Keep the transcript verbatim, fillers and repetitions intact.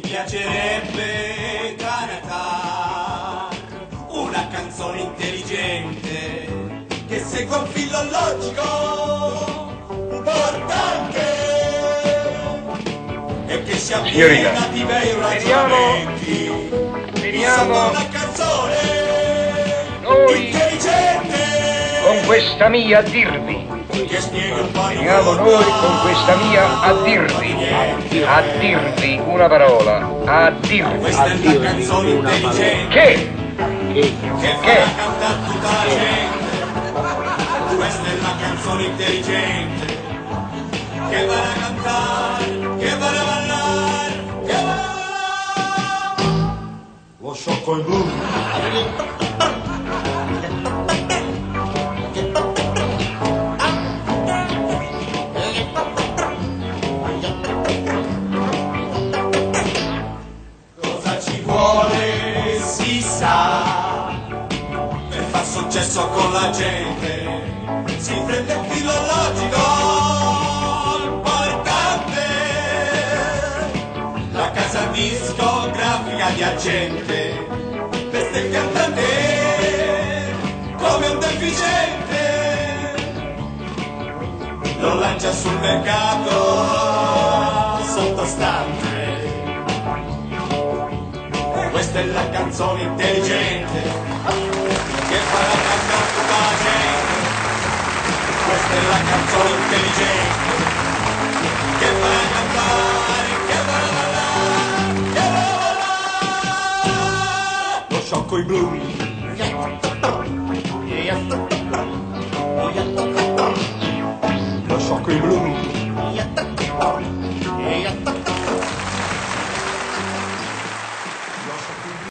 piacerebbe cantare una canzone intelligente che segua un filo logico importante e che si avviene a di bei ragionamenti. Insomma una canzone noi intelligente con questa mia a dirvi che spiega un po' di veniamo noi con questa mia a dirvi a dirvi una parola a dirvi questa è la canzone intelligente che che che farà cantare tutta la gente. Questa è la canzone intelligente che va a cantare, che va a ballare, che va a ballare. Lo sciocco in blu. Cosa ci vuole si sa per far successo con la gente, si prende un filo logico importante, la casa discografica di agente veste il cantante come un deficiente, lo lancia sul mercato sottostante. Questa è la canzone intelligente che farà cantare tutta la gente. Questa è la canzone intelligente che farà cantare, che farà ballare, che farà ballare. Lo sciocco i blu. Lo sciocco i blu.